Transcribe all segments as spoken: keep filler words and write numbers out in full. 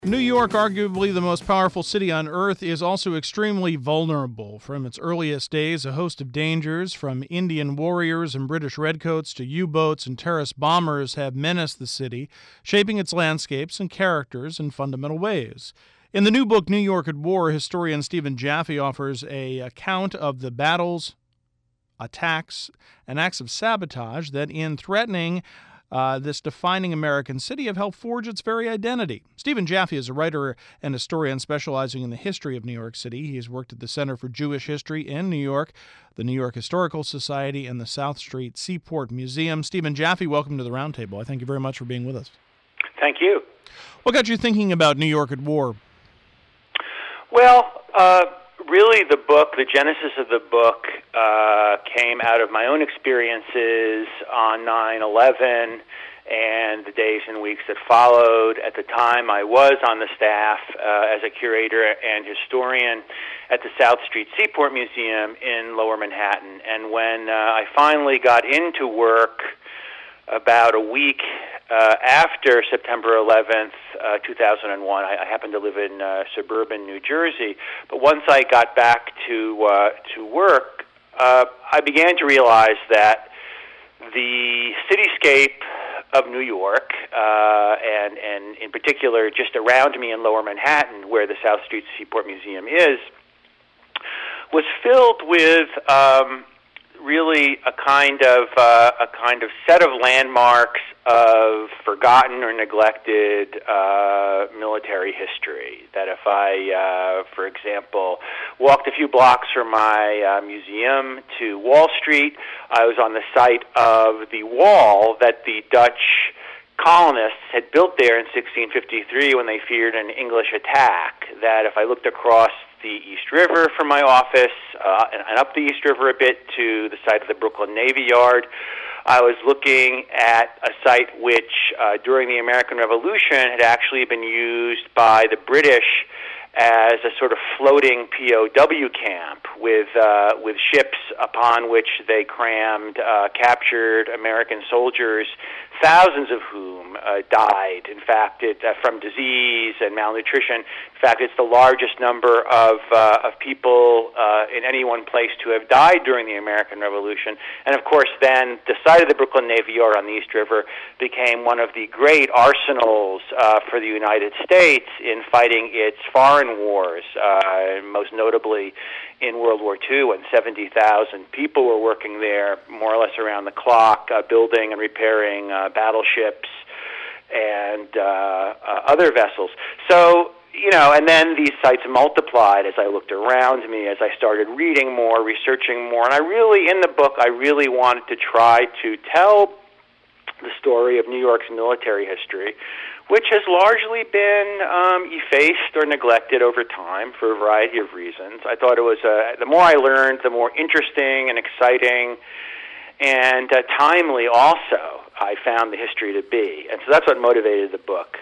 New York, arguably the most powerful city on Earth, is also extremely vulnerable. From its earliest days, a host of dangers, from Indian warriors and British redcoats to U-boats and terrorist bombers, have menaced the city, shaping its landscapes and characters in fundamental ways. In the new book, New York at War, historian Stephen Jaffe offers a account of the battles, attacks, and acts of sabotage that, in threatening Uh, this defining American city, have helped forge its very identity. Stephen Jaffe is a writer and historian specializing in the history of New York City. He has worked at the Center for Jewish History in New York, the New York Historical Society, and the South Street Seaport Museum. Stephen Jaffe, welcome to the Roundtable. I thank you very much for being with us. Thank you. What got you thinking about New York at War? Well, uh, really the book, the genesis of the book, uh, came out of my own experiences on nine eleven and the days and weeks that followed. At the time, I was on the staff uh, as a curator and historian at the South Street Seaport Museum in Lower Manhattan. And when uh, I finally got into work about a week uh, after September eleventh, uh, two thousand one, I, I happened to live in uh, suburban New Jersey, but once I got back to uh, to work, uh, I began to realize that the cityscape of New York, uh, and, and in particular just around me in Lower Manhattan, where the South Street Seaport Museum is, was filled with um, really a kind of uh, a kind of set of landmarks of forgotten or neglected uh, military history. That if I, uh, for example, walked a few blocks from my uh, museum to Wall Street, I was on the site of the wall that the Dutch colonists had built there in sixteen fifty-three when they feared an English attack. That if I looked across the East River from my office uh, and, and up the East River a bit to the site of the Brooklyn Navy Yard, I was looking at a site which, uh, during the American Revolution, had actually been used by the British as a sort of floating P O W camp with uh, with ships upon which they crammed uh, captured American soldiers, thousands of whom uh, died, in fact, it, uh, from disease and malnutrition. In fact, it's the largest number of uh, of people uh, in any one place to have died during the American Revolution. And, of course, then the site of the Brooklyn Navy Yard on the East River became one of the great arsenals uh, for the United States in fighting its foreign wars, uh, most notably in World War Two, when seventy thousand people were working there more or less around the clock, uh, building and repairing uh, battleships and uh, uh, other vessels. So, you know, and then these sites multiplied as I looked around me, as I started reading more, researching more, and I really, in the book, I really wanted to try to tell the story of New York's military history, which has largely been um, effaced or neglected over time for a variety of reasons. I thought it was, uh, the more I learned, the more interesting and exciting and uh, timely also I found the history to be. And so that's what motivated the book.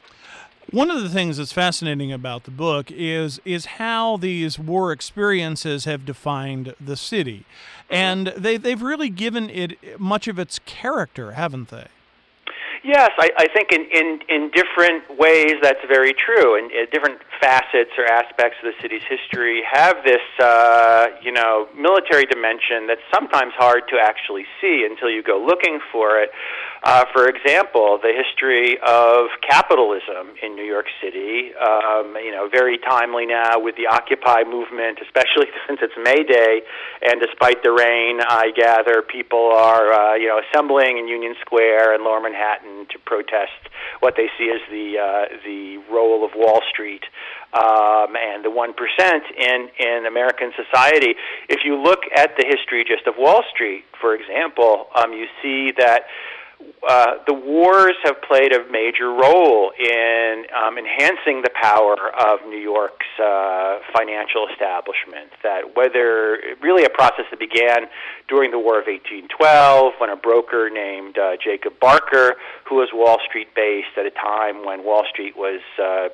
One of the things that's fascinating about the book is is how these war experiences have defined the city. And they, they've really given it much of its character, haven't they? Yes, I, I think in, in, in different ways that's very true. And uh, different facets or aspects of the city's history have this, uh, you know, military dimension that's sometimes hard to actually see until you go looking for it. Uh, for example, the history of capitalism in New York City, um, you know, very timely now with the Occupy movement, especially since it's May Day, and despite the rain, I gather people are, uh, you know, assembling in Union Square and Lower Manhattan to protest what they see as the uh, the role of Wall Street um, and the one percent in, in American society. If you look at the history just of Wall Street, for example, um, you see that Uh, the wars have played a major role in um, enhancing the power of New York's uh, financial establishment. That whether really a process that began during the War of eighteen twelve, when a broker named uh, Jacob Barker, who was Wall Street based at a time when Wall Street was uh,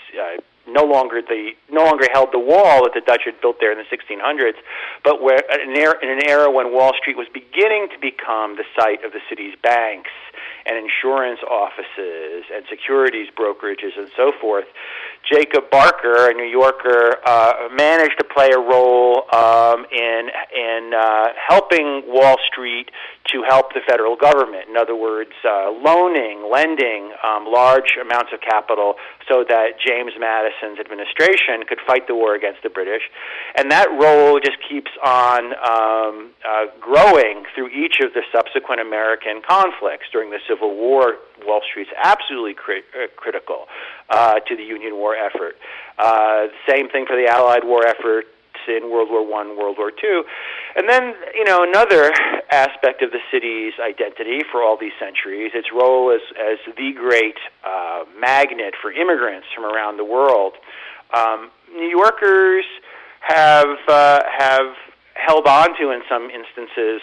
uh, no longer the no longer held the wall that the Dutch had built there in the sixteen hundreds, but where in an era, in an era when Wall Street was beginning to become the site of the city's banks and insurance offices and securities brokerages and so forth. Jacob Barker, a New Yorker, uh, managed to play a role um, in in uh, helping Wall Street to help the federal government. In other words, uh, loaning, lending um, large amounts of capital so that James Madison's administration could fight the war against the British. And that role just keeps on um, uh, growing through each of the subsequent American conflicts. During the Civil War, Wall Street's absolutely cri- uh, critical uh, to the Union War effort. Uh, same thing for the Allied War effort in World War One, World War Two. And then, you know, another aspect of the city's identity for all these centuries, its role as, as the great uh, magnet for immigrants from around the world. Um, New Yorkers have uh, have held on to, in some instances,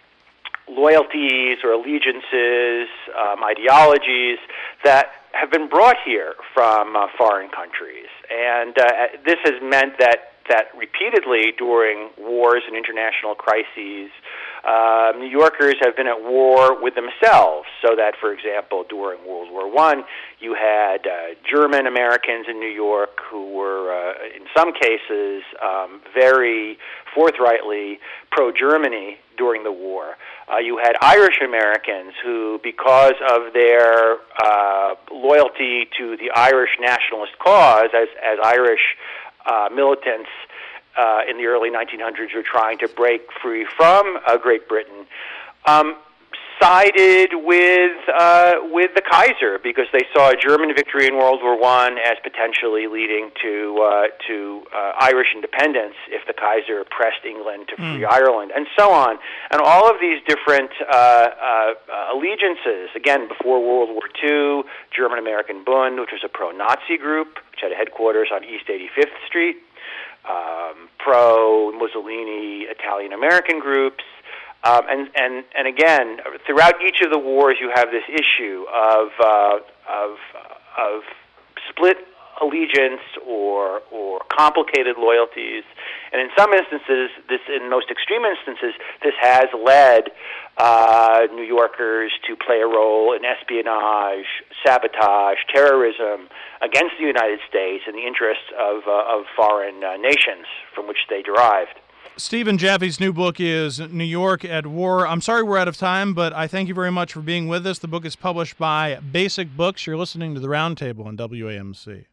loyalties or allegiances, um, ideologies that have been brought here from uh, foreign countries. And uh, this has meant that that repeatedly during wars and international crises, uh, New Yorkers have been at war with themselves. So that, for example, during World War One, you had uh, German Americans in New York who were, uh, in some cases, um, very forthrightly pro-Germany during the war. Uh, you had Irish Americans who, because of their uh, loyalty to the Irish nationalist cause, as, as Irish Uh, militants uh, in the early nineteen hundreds were trying to break free from uh, Great Britain, um, sided with uh, with the Kaiser because they saw a German victory in World War One as potentially leading to uh, to uh, Irish independence if the Kaiser pressed England to free mm. Ireland, and so on. And all of these different uh, uh, allegiances, again, before World War Two, German American Bund, which was a pro-Nazi group, which had a headquarters on East eighty-fifth Street, um, pro-Mussolini Italian American groups. Um, and, and, and again, throughout each of the wars, you have this issue of uh, of of split allegiance or or complicated loyalties, and in some instances, this in most extreme instances, this has led uh, New Yorkers to play a role in espionage, sabotage, terrorism against the United States in the interests of uh, of foreign uh, nations from which they derived. Stephen Jaffe's new book is New York at War. I'm sorry we're out of time, but I thank you very much for being with us. The book is published by Basic Books. You're listening to The Roundtable on W A M C.